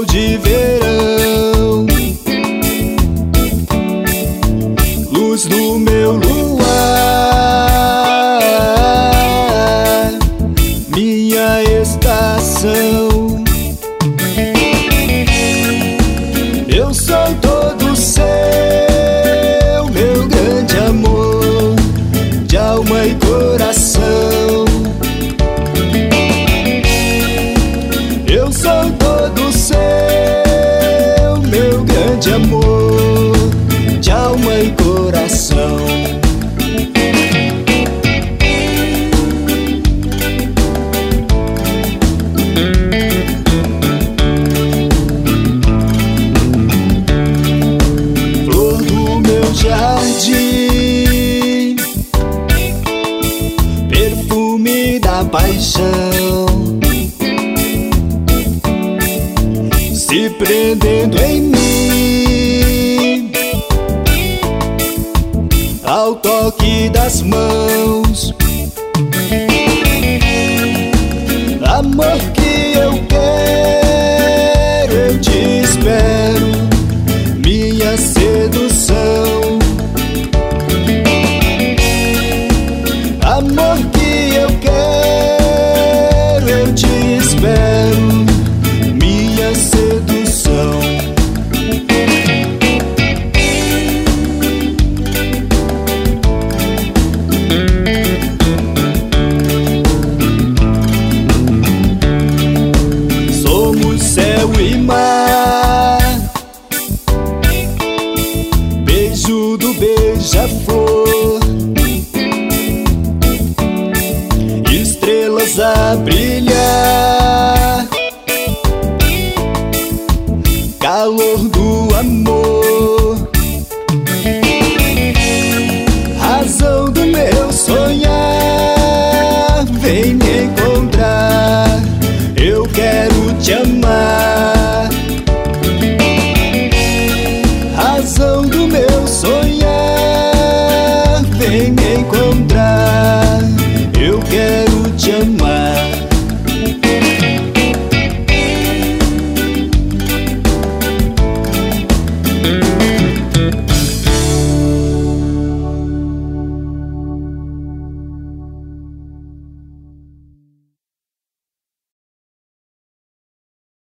sol de verão, luz do meu luar, minha estação. Eu sou todo seu, meu grande amor, de alma e coração. Eu sou todo seu, meu grande amor, de alma e coração. Flor do meu jardim, perfume da paixão, se prendendo em mim, ao toque das mãos. Amor que eu quero, eu te espero, minha sedução. Amor que eu quero, eu te espero, minha sedução. Somos céu e mar, beijo do beija-flor, estrelas a brilhar, calor do amor.